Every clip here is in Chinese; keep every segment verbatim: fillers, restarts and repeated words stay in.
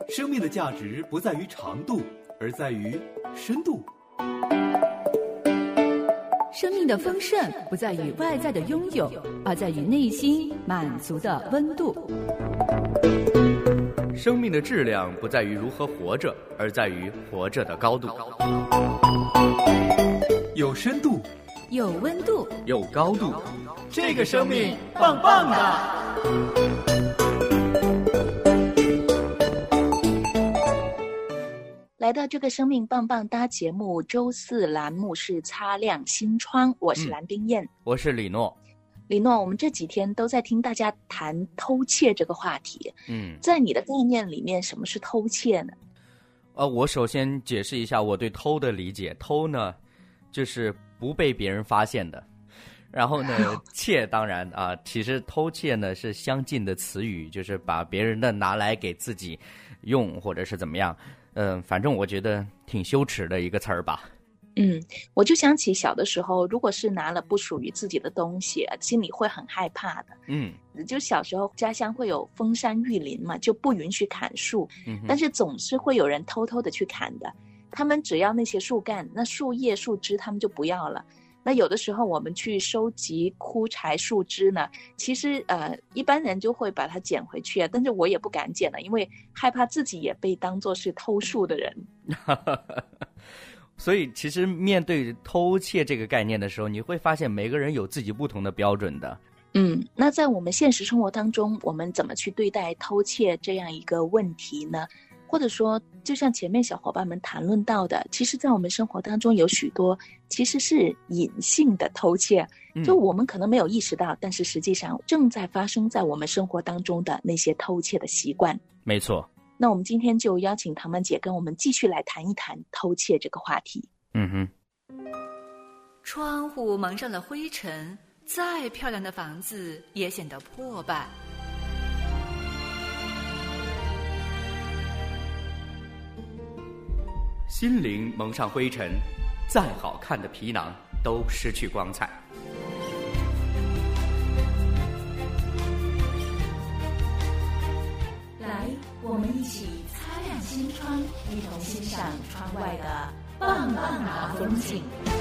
生命的价值不在于长度，而在于深度。 生命的丰盛不在于外在的拥有，而在于内心满足的温度。 生命的质量不在于如何活着，而在于活着的高度。 有深度， 有温度， 有高度， 这个生命棒棒的。 来到这个生命棒棒哒节目，周四栏目是擦亮心窗，我是蓝冰燕、嗯、 我是李诺。 李诺，我们这几天都在听大家谈偷窃这个话题。嗯，在你的概念里面，什么是偷窃呢？ 呃，我首先解释一下我对偷的理解。偷呢，就是不被别人发现的。然后呢，窃当然啊，其实偷窃呢是相近的词语，就是把别人的拿来给自己用，或者是怎么样。嗯、呃，反正我觉得挺羞耻的一个词儿吧。 嗯，我就想起小的时候，如果是拿了不属于自己的东西，心里会很害怕的。嗯，就小时候家乡会有封山育林嘛，就不允许砍树，嗯，但是总是会有人偷偷的去砍的。他们只要那些树干、那树叶、树枝，他们就不要了。那有的时候我们去收集枯柴树枝呢，其实呃一般人就会把它捡回去啊，但是我也不敢捡了，因为害怕自己也被当作是偷树的人。 所以其实面对偷窃这个概念的时候，你会发现每个人有自己不同的标准的。 嗯，那在我们现实生活当中，我们怎么去对待偷窃这样一个问题呢？或者说就像前面小伙伴们谈论到的，其实在我们生活当中有许多其实是隐性的偷窃，就我们可能没有意识到、嗯、但是实际上正在发生在我们生活当中的那些偷窃的习惯。 没错。 那我们今天就邀请唐曼姐跟我们继续来谈一谈偷窃这个话题。 嗯哼。 窗户蒙上了灰尘，再漂亮的房子也显得破败。 心灵蒙上灰尘，再好看的皮囊都失去光彩。 来，我们一起擦亮心窗，一同欣赏窗外的棒棒的风景。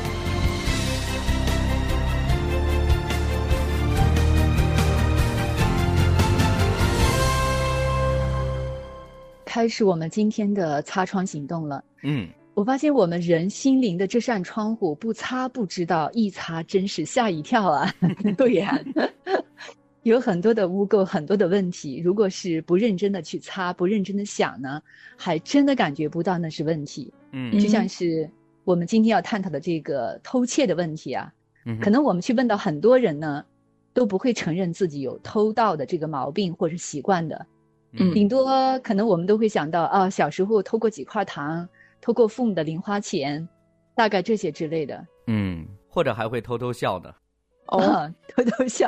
开始我们今天的擦窗行动了。嗯，我发现我们人心灵的这扇窗户不擦不知道，一擦真是吓一跳啊。对呀、啊，有很多的污垢，很多的问题，如果是不认真的去擦，不认真的想呢，还真的感觉不到那是问题。嗯，就像是我们今天要探讨的这个偷窃的问题啊，嗯，可能我们去问到很多人呢，都不会承认自己有偷盗的这个毛病或是习惯的。嗯，顶多可能我们都会想到啊，小时候偷过几块糖，偷过父母的零花钱，大概这些之类的。 嗯，或者还会偷偷笑的。 哦，偷偷笑。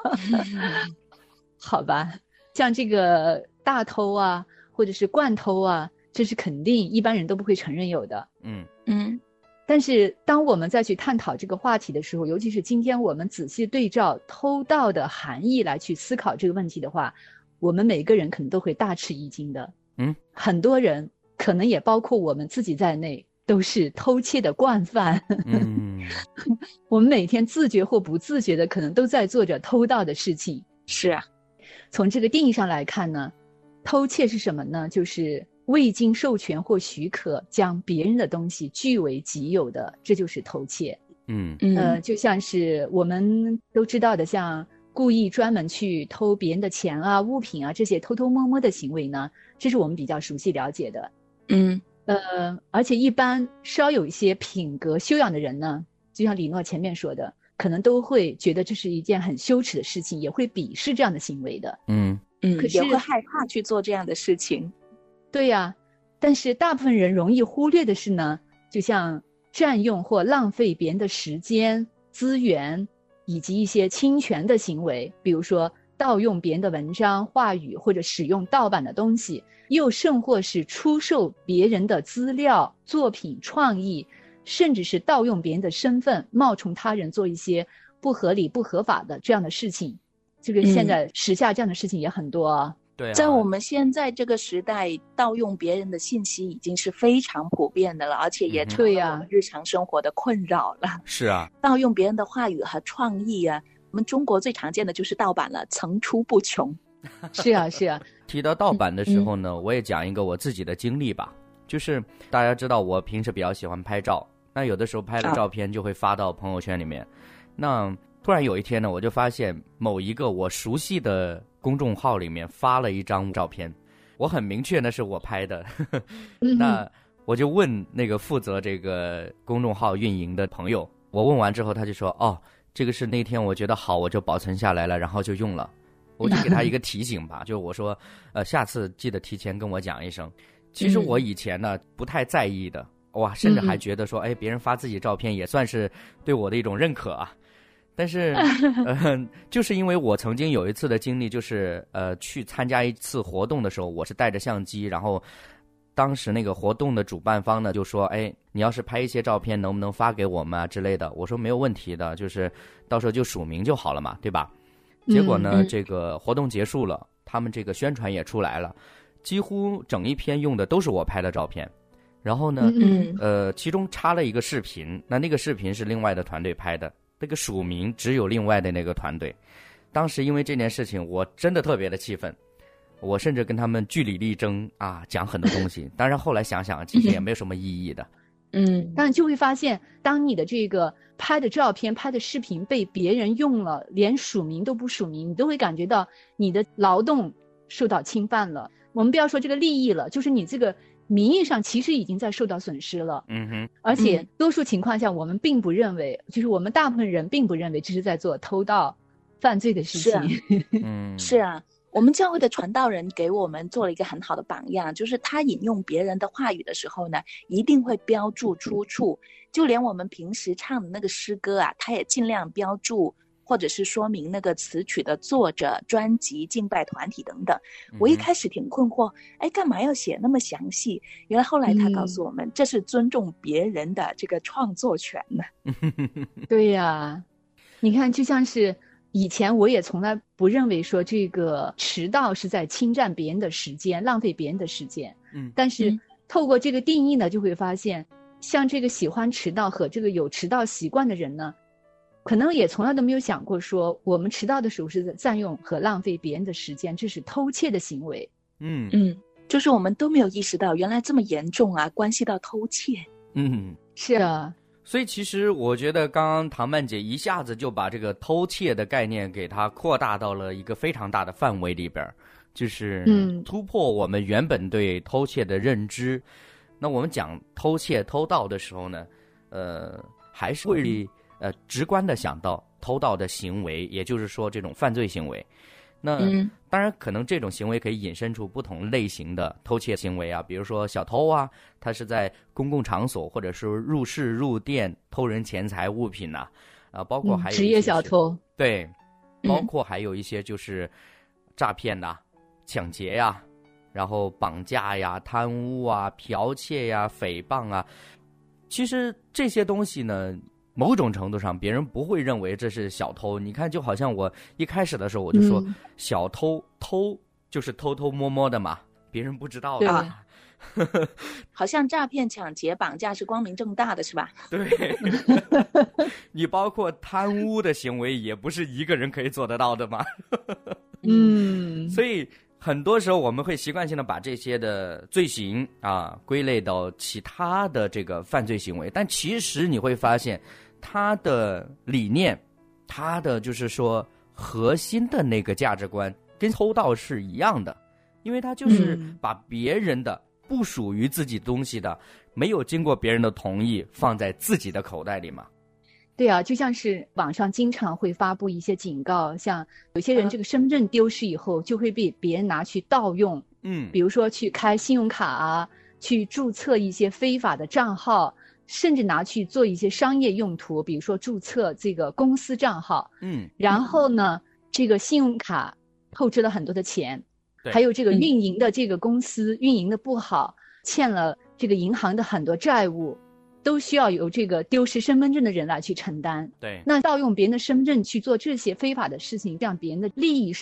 好吧，像这个大偷啊，或者是惯偷啊，这是肯定一般人都不会承认有的。嗯嗯。但是当我们再去探讨这个话题的时候，尤其是今天我们仔细对照偷盗的含义来去思考这个问题的话，我们每个人可能都会大吃一惊的。嗯，很多人可能也包括我们自己在内，都是偷窃的惯犯。嗯，我们每天自觉或不自觉的可能都在做着偷盗的事情。 是啊， 从这个定义上来看呢，偷窃是什么呢？就是未经授权或许可将别人的东西据为己有的，这就是偷窃。嗯呃，就像是我们都知道的，像故意专门去偷别人的钱啊、物品啊，这些偷偷摸摸的行为呢，这是我们比较熟悉了解的。嗯，呃，而且一般稍有一些品格修养的人呢，就像李诺前面说的，可能都会觉得这是一件很羞耻的事情，也会鄙视这样的行为的。 嗯嗯，可是也会害怕去做这样的事情。 对呀、啊，但是大部分人容易忽略的是呢，就像占用或浪费别人的时间、资源，以及一些侵权的行为，比如说盗用别人的文章、话语，或者使用盗版的东西，又甚或是出售别人的资料、作品、创意，甚至是盗用别人的身份，冒充他人做一些不合理、不合法的这样的事情。这个现在时下这样的事情也很多啊。 对啊， 在我们现在这个时代，盗用别人的信息已经是非常普遍的了，而且也成为我们日常生活的困扰了。 嗯、是啊， 盗用别人的话语和创意啊，我们中国最常见的就是盗版了，层出不穷。 是啊，是啊。 提到盗版的时候呢，嗯、我也讲一个我自己的经历吧。就是大家知道我平时比较喜欢拍照，那有的时候拍的照片就会发到朋友圈里面。啊、那突然有一天呢，我就发现某一个我熟悉的公众号里面发了一张照片，我很明确那是我拍的。那我就问那个负责这个公众号运营的朋友，我问完之后他就说，哦，这个是那天我觉得好，我就保存下来了，然后就用了。我就给他一个提醒吧，就我说呃，下次记得提前跟我讲一声。其实我以前呢不太在意的，哇，甚至还觉得说，哎，别人发自己照片也算是对我的一种认可啊。但是，呃，就是因为我曾经有一次的经历，就是呃，去参加一次活动的时候，我是带着相机，然后当时那个活动的主办方呢就说，哎，你要是拍一些照片，能不能发给我们啊之类的？我说没有问题的，就是到时候就署名就好了嘛，对吧？结果呢，嗯、这个活动结束了，他们这个宣传也出来了。几乎整一篇用的都是我拍的照片，然后呢，嗯、呃，其中插了一个视频，那那个视频是另外的团队拍的，那个署名只有另外的那个团队。当时因为这件事情，我真的特别的气愤，我甚至跟他们据理力争啊，讲很多东西。当然后来想想，其实也没有什么意义的。 嗯，但就会发现，当你的这个拍的照片、拍的视频被别人用了，连署名都不署名，你都会感觉到你的劳动受到侵犯了。我们不要说这个利益了，就是你这个名义上其实已经在受到损失了。 嗯哼， 而且多数情况下，我们并不认为，就是我们大部分人并不认为这是在做偷盗犯罪的事情。 是啊，嗯，是啊。我们教会的传道人给我们做了一个很好的榜样，就是他引用别人的话语的时候呢，一定会标注出处，就连我们平时唱的那个诗歌啊，他也尽量标注。或者是说明那个词曲的作者、专辑、敬拜团体等等。我一开始挺困惑，哎，干嘛要写那么详细？原来后来他告诉我们，嗯、这是尊重别人的这个创作权呢。 对呀、啊，你看，就像是以前我也从来不认为说这个迟到是在侵占别人的时间、浪费别人的时间。嗯，但是透过这个定义呢，就会发现，像这个喜欢迟到和这个有迟到习惯的人呢。可能也从来都没有想过说我们迟到的时候是占用和浪费别人的时间，这是偷窃的行为。 嗯嗯，就是我们都没有意识到原来这么严重啊，关系到偷窃。 嗯， 是啊。 所以其实我觉得刚刚唐曼姐一下子就把这个偷窃的概念给它扩大到了一个非常大的范围里边，就是突破我们原本对偷窃的认知。嗯、那我们讲偷窃偷盗的时候呢，呃，还是会呃，直观的想到偷盗的行为，也就是说这种犯罪行为。那、嗯、当然可能这种行为可以引申出不同类型的偷窃行为啊，比如说小偷啊，他是在公共场所或者是入室入店偷人钱财物品呐、啊，啊，包括还有、嗯、 职业小偷， 对，包括还有一些就是诈骗呐、啊、抢劫呀、啊，然后绑架呀、贪污啊、剽窃呀、诽谤啊，其实这些东西呢。某种程度上别人不会认为这是小偷，你看就好像我一开始的时候我就说、嗯、小偷偷就是偷偷摸摸的嘛，别人不知道的、啊、 好像诈骗抢劫绑架是光明正大的是吧？ 对你包括贪污的行为也不是一个人可以做得到的嘛嗯， 所以很多时候我们会习惯性的把这些的罪行啊归类到其他的这个犯罪行为，但其实你会发现他的理念，他的就是说核心的那个价值观跟偷盗是一样的，因为他就是把别人的不属于自己东西的，没有经过别人的同意放在自己的口袋里嘛。 对啊，就像是网上经常会发布一些警告，像有些人这个身份证丢失以后就会被别人拿去盗用，嗯，比如说去开信用卡啊，去注册一些非法的账号，甚至拿去做一些商业用途，比如说注册这个公司账号， 嗯， 然后呢，这个信用卡透支了很多的钱，还有这个运营的这个公司、嗯、运营的不好，欠了这个银行的很多债务。都需要由这个丢失身份证的人来去承担。 对， 那盗用别人的身份证去做这些非法的事情，让别人的利益上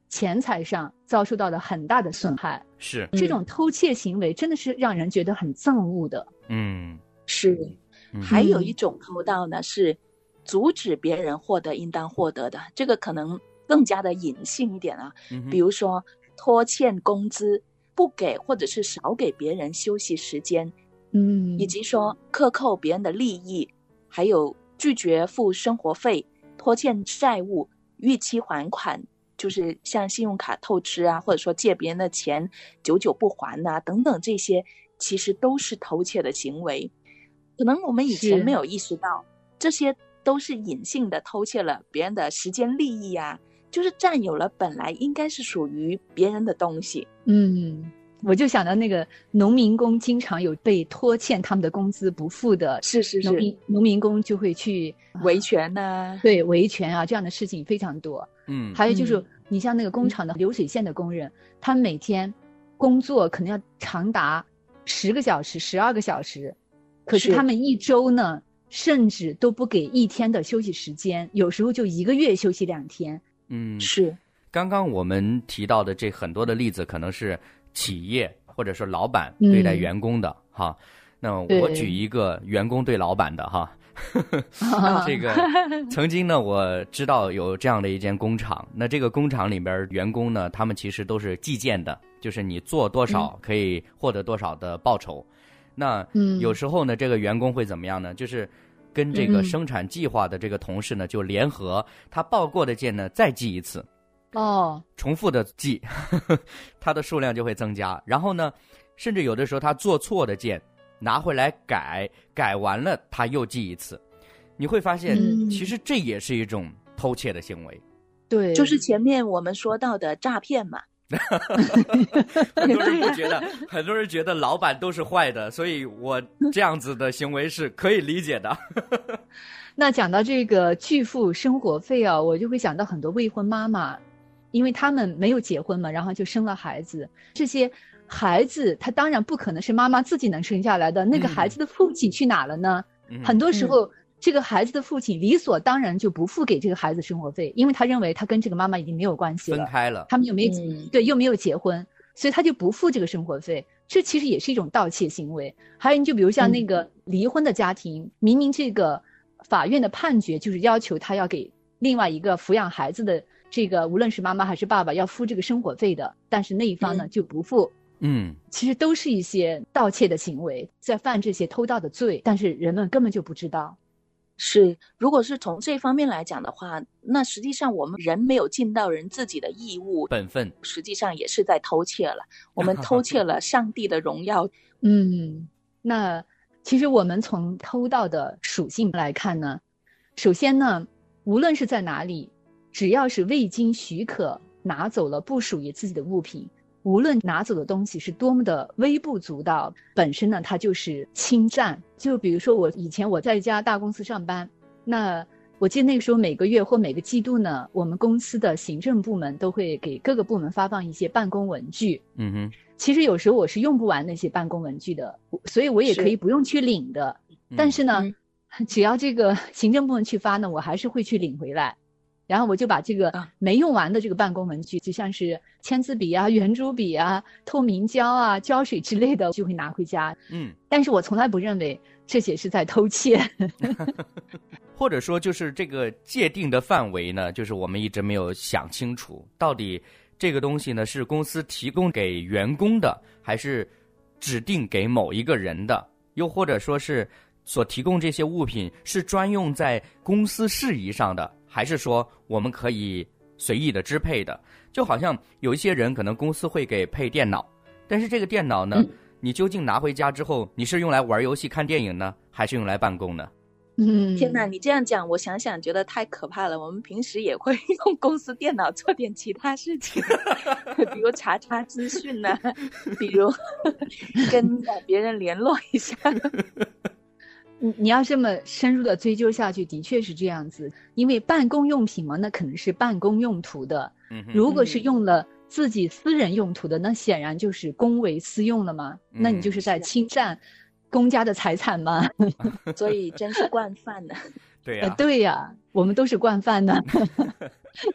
钱财上遭受到了很大的损害。 是这种偷窃行为真的是让人觉得很憎恶的。 嗯， 是。还有一种偷盗呢，是阻止别人获得应当获得的，这个可能更加的隐性一点啊。嗯、比如说拖欠工资，不给或者是少给别人休息时间，嗯，以及说克扣别人的利益，还有拒绝付生活费、拖欠债务、逾期还款，就是像信用卡透支啊，或者说借别人的钱久久不还啊，等等，这些其实都是偷窃的行为。可能我们以前没有意识到，这些都是隐性的偷窃了别人的时间利益啊，就是占有了本来应该是属于别人的东西。 嗯，我就想到那个农民工经常有被拖欠他们的工资不付的， 是是是， 农民农民工就会去维权呐、啊， 对，维权啊，这样的事情非常多。 嗯， 还有就是、嗯、你像那个工厂的流水线的工人，嗯、他们每天工作可能要长达十个小时、十二个小时。可是他们一周呢，甚至都不给一天的休息时间，有时候就一个月休息两天。 嗯， 是。 刚刚我们提到的这很多的例子，可能是企业或者说老板对待员工的、嗯、哈。那我举一个员工对老板的哈。这个曾经呢，我知道有这样的一间工厂，那这个工厂里边员工呢，他们其实都是计件的，就是你做多少可以获得多少的报酬。嗯那有时候呢，这个员工会怎么样呢？就是跟这个生产计划的这个同事呢，就联合他报过的件呢再记一次， 哦， 重复的记，呵呵，他的数量就会增加。然后呢，甚至有的时候他做错的件拿回来改，改完了他又记一次。你会发现，其实这也是一种偷窃的行为。 对， 就是前面我们说到的诈骗嘛。 很多人不觉得，很多人觉得老板都是坏的，所以我这样子的行为是可以理解的。 那讲到这个拒付生活费啊，我就会想到很多未婚妈妈，因为他们没有结婚嘛，然后就生了孩子。这些孩子他当然不可能是妈妈自己能生下来的，那个孩子的父亲去哪了呢？嗯、很多时候、嗯、这个孩子的父亲理所当然就不付给这个孩子生活费，因为他认为他跟这个妈妈已经没有关系了， 分开了， 他们又没有、嗯、对又没有结婚，所以他就不付这个生活费。这其实也是一种盗窃行为。还有你就比如像那个离婚的家庭、嗯、明明这个法院的判决就是要求他要给另外一个抚养孩子的这个无论是妈妈还是爸爸要付这个生活费的，但是那一方呢、嗯、就不付。 嗯， 其实都是一些盗窃的行为，在犯这些偷盗的罪，但是人们根本就不知道。 是，如果是从这方面来讲的话，那实际上我们人没有尽到人自己的义务本分， 实际上也是在偷窃了，我们偷窃了上帝的荣耀。 嗯，那其实我们从偷盗的属性来看呢，首先呢，无论是在哪里，只要是未经许可拿走了不属于自己的物品，无论拿走的东西是多么的微不足道，本身呢它就是侵占。就比如说我以前我在一家大公司上班，那我记得那个时候每个月或每个季度呢，我们公司的行政部门都会给各个部门发放一些办公文具。 嗯哼， 其实有时候我是用不完那些办公文具的，所以我也可以不用去领的。但是呢、嗯、只要这个行政部门去发呢，我还是会去领回来。然后我就把这个没用完的这个办公文具，就像是签字笔啊、圆珠笔啊、透明胶啊、胶水之类的，就会拿回家。 嗯， 但是我从来不认为这些是在偷窃。 或者说就是这个界定的范围呢，就是我们一直没有想清楚，到底这个东西呢是公司提供给员工的，还是指定给某一个人的，又或者说是所提供这些物品是专用在公司事宜上的，还是说我们可以随意的支配的。就好像有一些人可能公司会给配电脑，但是这个电脑呢、嗯、你究竟拿回家之后，你是用来玩游戏看电影呢，还是用来办公呢？ 嗯，天哪，你这样讲我想想觉得太可怕了。我们平时也会用公司电脑做点其他事情比如查查资讯呢、啊、比如跟别人联络一下。 你你要这么深入的追究下去，的确是这样子。因为办公用品嘛，那可能是办公用途的，如果是用了自己私人用途的，那显然就是公为私用了嘛，那你就是在侵占公家的财产嘛。 所以真是惯犯呢。 对呀、啊呃，对呀、啊，我们都是惯犯呢。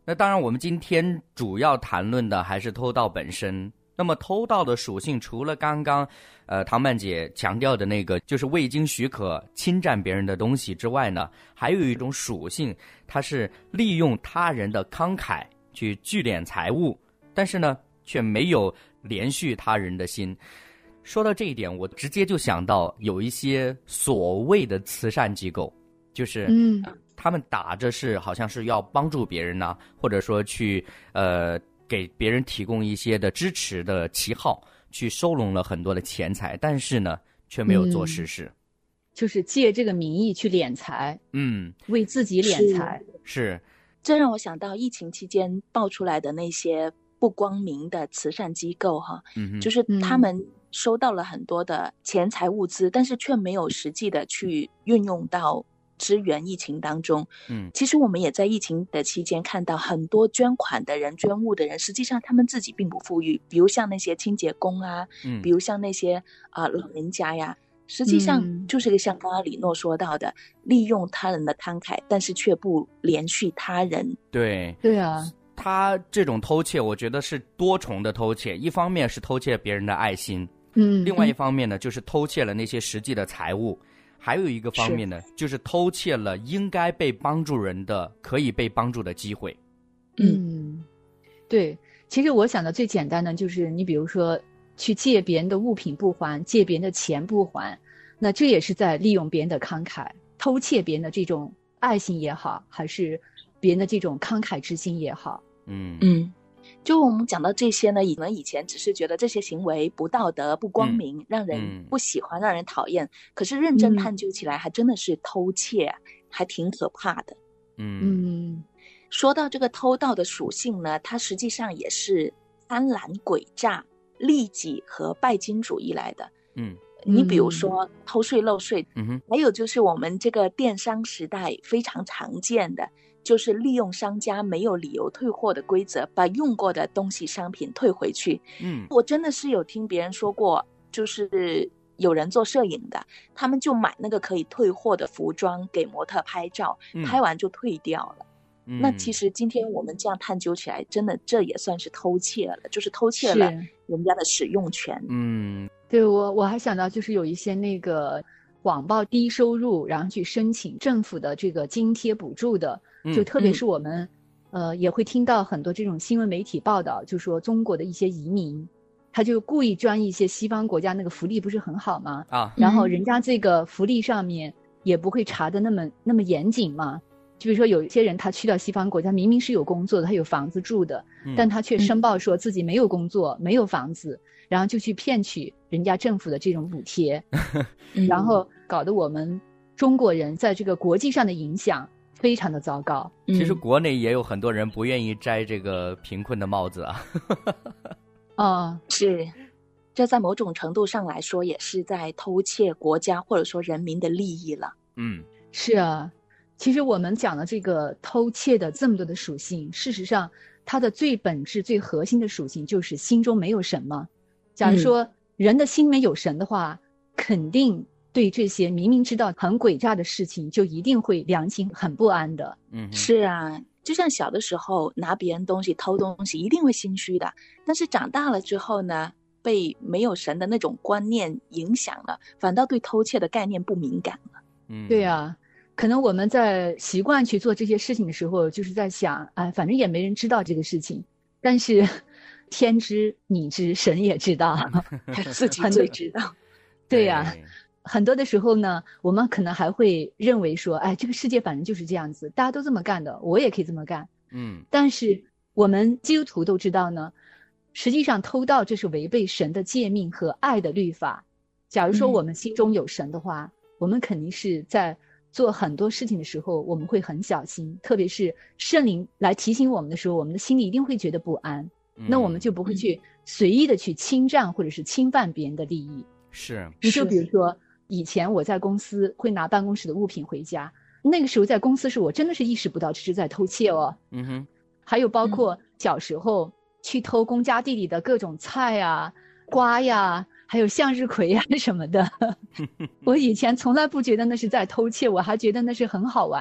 那当然我们今天主要谈论的还是偷盗本身。那么偷盗的属性除了刚刚呃唐曼姐强调的那个就是未经许可侵占别人的东西之外呢，还有一种属性，它是利用他人的慷慨去聚敛财物，但是呢却没有连续他人的心。说到这一点，我直接就想到有一些所谓的慈善机构，就是嗯他们打着是好像是要帮助别人呢，或者说去呃给别人提供一些的支持的旗号，去收拢了很多的钱财，但是呢却没有做实事、嗯、 就是借这个名义去敛财，嗯，为自己敛财。 是, 是这让我想到疫情期间爆出来的那些不光明的慈善机构哈，嗯，就是他们收到了很多的钱财物资、嗯、但是却没有实际的去运用到支援疫情当中。嗯，其实我们也在疫情的期间看到很多捐款的人、捐物的人，实际上他们自己并不富裕，比如像那些清洁工啊，嗯，比如像那些啊、呃、老人家呀，实际上就是像刚刚李诺说到的、嗯、利用他人的慷慨，但是却不连续他人。 对对啊， 他这种偷窃我觉得是多重的偷窃，一方面是偷窃别人的爱心，嗯，另外一方面呢就是偷窃了那些实际的财物，还有一个方面呢是就是偷窃了应该被帮助人的可以被帮助的机会。 嗯，对，其实我想的最简单的就是你比如说去借别人的物品不还，借别人的钱不还，那这也是在利用别人的慷慨，偷窃别人的这种爱心也好，还是别人的这种慷慨之心也好。 嗯嗯，就我们讲到这些呢，可能以前只是觉得这些行为不道德、不光明、嗯、让人不喜欢、嗯、让人讨厌，可是认真探究起来还真的是偷窃、啊嗯、还挺可怕的。 嗯， 说到这个偷盗的属性呢，它实际上也是贪婪、诡诈、利己和拜金主义来的。 嗯， 你比如说偷税漏税，嗯哼，还有就是我们这个电商时代非常常见的，就是利用商家没有理由退货的规则，把用过的东西商品退回去。 嗯， 我真的是有听别人说过，就是有人做摄影的，他们就买那个可以退货的服装给模特拍照，嗯、拍完就退掉了。嗯、那其实今天我们这样探究起来，真的这也算是偷窃了，就是偷窃了人家的使用权。 嗯， 对，我我还想到就是有一些那个网曝低收入，然后去申请政府的这个津贴补助的，就特别是我们、嗯、呃也会听到很多这种新闻媒体报道，就说中国的一些移民，他就故意钻一些西方国家那个福利不是很好吗？ 啊， 然后人家这个福利上面也不会查的那么那么严谨嘛。就比如说有些人他去到西方国家，明明是有工作的，他有房子住的、嗯、但他却申报说自己没有工作、嗯、没有房子，然后就去骗取人家政府的这种补贴然后搞得我们中国人在这个国际上的影响非常的糟糕。 其实国内也有很多人不愿意摘这个贫困的帽子啊哦， 是，这在某种程度上来说也是在偷窃国家或者说人民的利益了。 嗯， 是啊，其实我们讲的这个偷窃的这么多的属性，事实上它的最本质最核心的属性就是心中没有神嘛。假如说人的心没有神的话、嗯、肯定对这些明明知道很诡诈的事情就一定会良心很不安的。 嗯， 是啊，就像小的时候拿别人东西偷东西一定会心虚的，但是长大了之后呢，被没有神的那种观念影响了，反倒对偷窃的概念不敏感了。 嗯， 对啊，可能我们在习惯去做这些事情的时候，就是在想，哎，反正也没人知道这个事情，但是天知你知神也知道自己最知道对呀、啊，很多的时候呢，我们可能还会认为说，哎，这个世界反正就是这样子，大家都这么干的，我也可以这么干。 嗯， 但是我们基督徒都知道呢，实际上偷盗这是违背神的诫命和爱的律法。假如说我们心中有神的话、嗯、我们肯定是在做很多事情的时候我们会很小心，特别是圣灵来提醒我们的时候，我们的心里一定会觉得不安、嗯、那我们就不会去随意的去侵占或者是侵犯别人的利益。 是， 你就比如说以前我在公司会拿办公室的物品回家，那个时候在公司时我真的是意识不到这是在偷窃哦。 嗯哼， 还有包括小时候去偷公家地里的各种菜啊、瓜呀，还有向日葵呀什么的我以前从来不觉得那是在偷窃，我还觉得那是很好玩。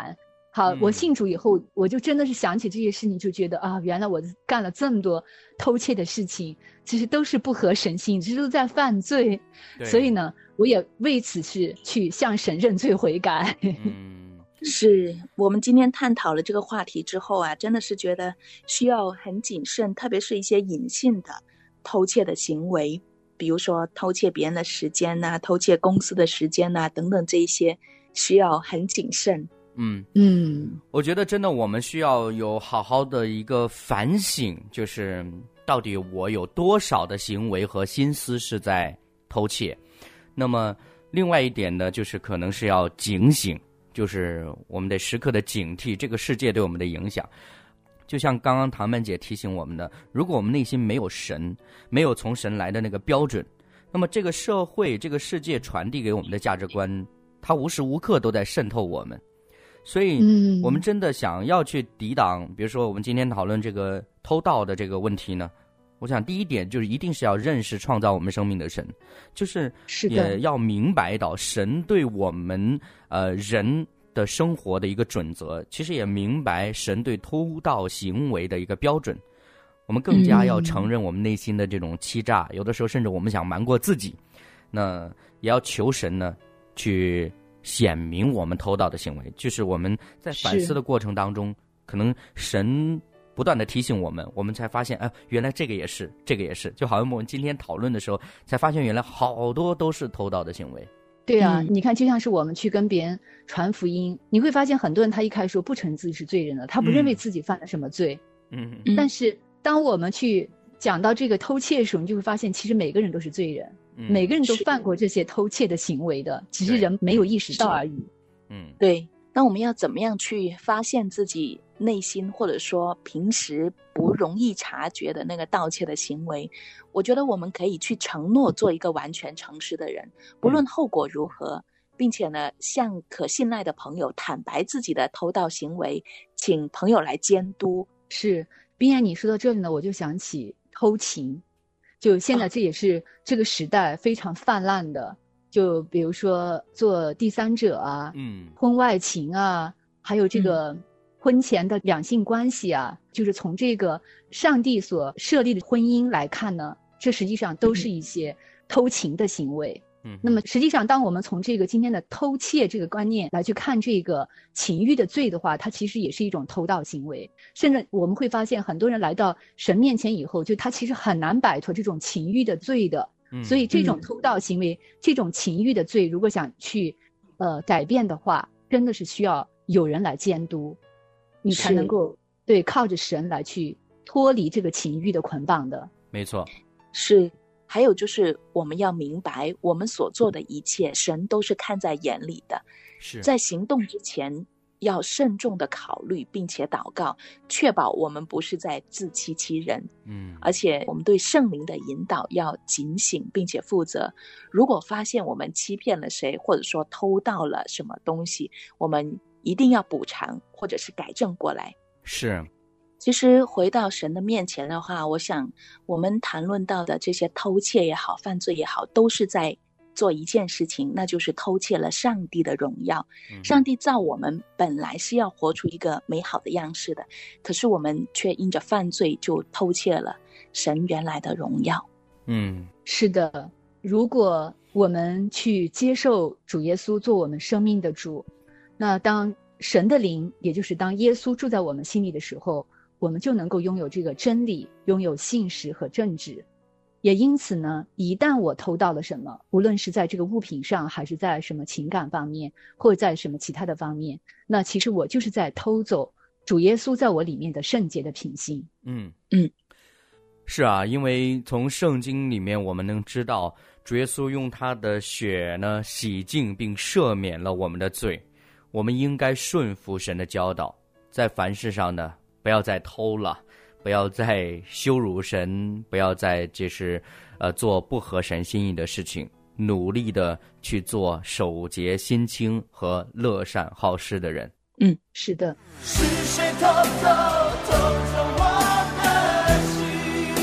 好，我信主以后，我就真的是想起这些事情，就觉得啊，原来我干了这么多偷窃的事情，其实都是不合神心，这都在犯罪。所以呢，我也为此是去向神认罪悔改。 嗯， 是我们今天探讨了这个话题之后啊，真的是觉得需要很谨慎，特别是一些隐性的偷窃的行为，比如说偷窃别人的时间呐、啊，偷窃公司的时间呐、啊，等等，这一些需要很谨慎。 嗯嗯， 我觉得真的我们需要有好好的一个反省，就是到底我有多少的行为和心思是在偷窃。那么另外一点呢，就是可能是要警醒，就是我们得时刻的警惕这个世界对我们的影响。就像刚刚唐曼姐提醒我们的，如果我们内心没有神，没有从神来的那个标准，那么这个社会这个世界传递给我们的价值观，它无时无刻都在渗透我们。所以我们真的想要去抵挡，比如说我们今天讨论这个偷盗的这个问题呢，我想第一点就是一定是要认识创造我们生命的神，就是也要明白到神对我们呃人的生活的一个准则，其实也明白神对偷盗行为的一个标准。我们更加要承认我们内心的这种欺诈，有的时候甚至我们想瞒过自己，那也要求神呢去显明我们偷盗的行为，就是我们在反思的过程当中，可能神不断的提醒我们，我们才发现，哎、呃，原来这个也是，这个也是，就好像我们今天讨论的时候，才发现原来好多都是偷盗的行为。 对啊、嗯，你看，就像是我们去跟别人传福音，你会发现很多人他一开始说不承认自己是罪人的，他不认为自己犯了什么罪， 嗯， 但是当我们去讲到这个偷窃的时候，你就会发现，其实每个人都是罪人。嗯、每个人都犯过这些偷窃的行为的，只是人没有意识到而已。 嗯， 对。那我们要怎么样去发现自己内心或者说平时不容易察觉的那个盗窃的行为？我觉得我们可以去承诺做一个完全诚实的人，不论后果如何，嗯、并且呢，向可信赖的朋友坦白自己的偷盗行为，请朋友来监督。 是，冰燕，你说到这里呢，我就想起偷情。就现在这也是这个时代非常泛滥的，就比如说做第三者啊， 嗯， 婚外情啊，还有这个婚前的两性关系啊，嗯、就是从这个上帝所设立的婚姻来看呢，这实际上都是一些偷情的行为。 嗯， 那么实际上当我们从这个今天的偷窃这个观念来去看这个情欲的罪的话，它其实也是一种偷盗行为。甚至我们会发现很多人来到神面前以后，就他其实很难摆脱这种情欲的罪的。 嗯， 所以这种偷盗行为、嗯、这种情欲的罪如果想去呃改变的话，真的是需要有人来监督，你才能够对靠着神来去脱离这个情欲的捆绑的。 没错， 是。还有就是我们要明白，我们所做的一切神都是看在眼里的， 是在行动之前要慎重的考虑并且祷告，确保我们不是在自欺欺人。 嗯， 而且我们对圣灵的引导要警醒并且负责，如果发现我们欺骗了谁，或者说偷盗了什么东西，我们一定要补偿或者是改正过来。 是。 其实回到神的面前的话，我想我们谈论到的这些偷窃也好，犯罪也好，都是在做一件事情，那就是偷窃了上帝的荣耀。 嗯、 上帝造我们本来是要活出一个美好的样式的，可是我们却因着犯罪就偷窃了神原来的荣耀。 嗯， 是的，如果我们去接受主耶稣做我们生命的主，那当神的灵，也就是当耶稣住在我们心里的时候，我们就能够拥有这个真理，拥有信实和正直。也因此呢，一旦我偷到了什么，无论是在这个物品上，还是在什么情感方面，或者在什么其他的方面，那其实我就是在偷走主耶稣在我里面的圣洁的品性。 嗯嗯， 是啊，因为从圣经里面我们能知道，主耶稣用他的血呢洗净并赦免了我们的罪，我们应该顺服神的教导，在凡事上呢不要再偷了，不要再羞辱神，不要再就是呃做不合神心意的事情，努力的去做守节心清和乐善好施的人。 嗯， 是的。 是谁偷走偷走我的心，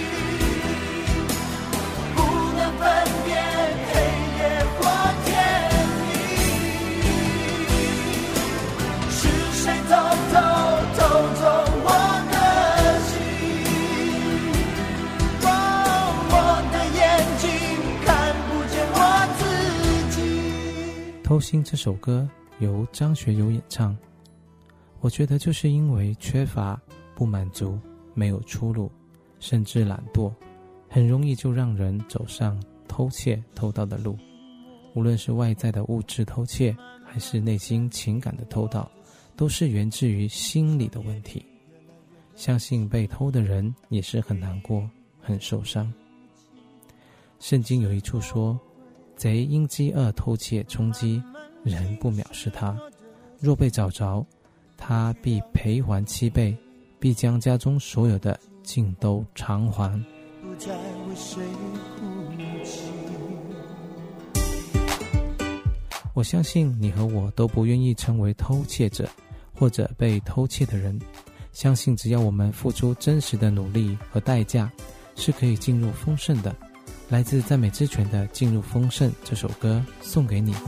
不能分辨黑夜或天明，是谁偷心这首歌由张学友演唱，我觉得就是因为缺乏、不满足、没有出路，甚至懒惰，很容易就让人走上偷窃偷盗的路。无论是外在的物质偷窃，还是内心情感的偷盗，都是源自于心理的问题。相信被偷的人也是很难过，很受伤。圣经有一处说，贼因饥饿偷窃充饥，人不藐视他，若被找着，他必赔还七倍，必将家中所有的尽都偿还。不再为谁哭泣。我相信你和我都不愿意成为偷窃者，或者被偷窃的人。相信只要我们付出真实的努力和代价，是可以进入丰盛的。来自赞美之泉的《进入丰盛》这首歌送给你。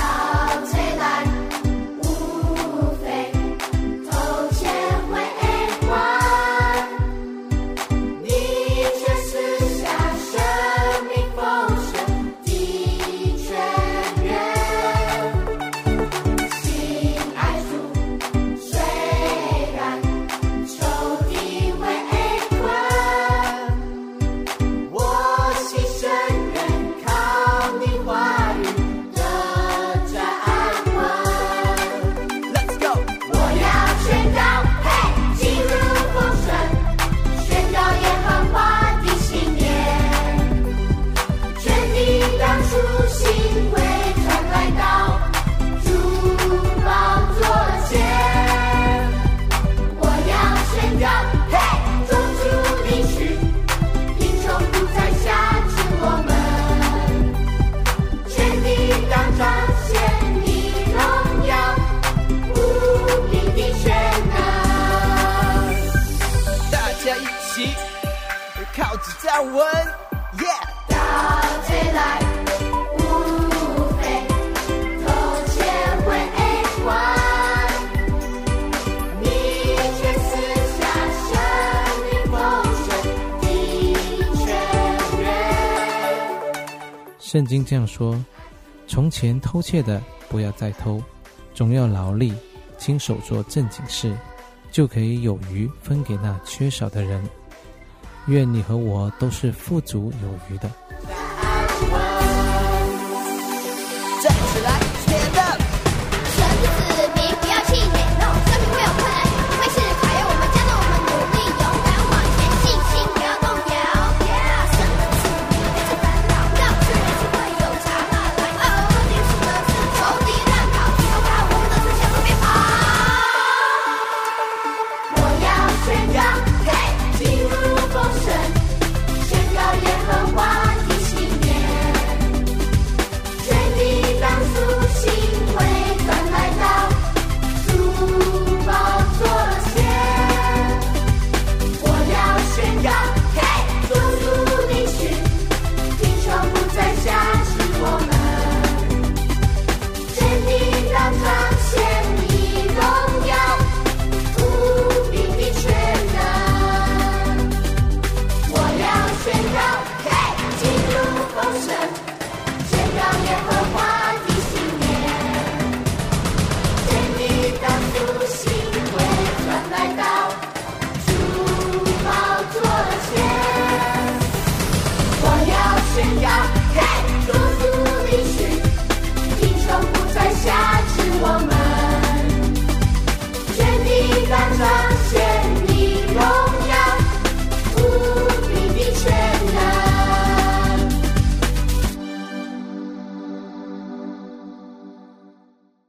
圣经这样说，从前偷窃的不要再偷，总要劳力，亲手做正经事，就可以有余分给那缺少的人。愿你和我都是富足有余的。站起来 ，stand up。